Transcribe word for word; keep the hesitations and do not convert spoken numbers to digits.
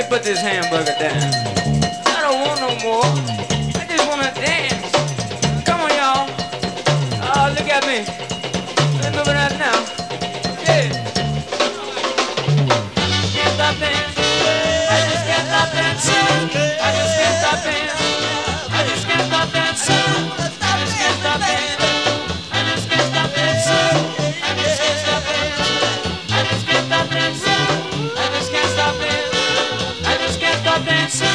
put this hamburger down. I don't want no more. I just wanna dance. Come on, y'all. Oh, look at me. Let's move it up now. Yeah. Can't stop dancing. I just can't stop dancing. I just can't stop dancing. I just can't stop dancing. I just can't stop dancing. I just can't stop dancing. I just can't stop dancing. I just can't stop dancing. I just can't stop dancing. I just can't stop dancing.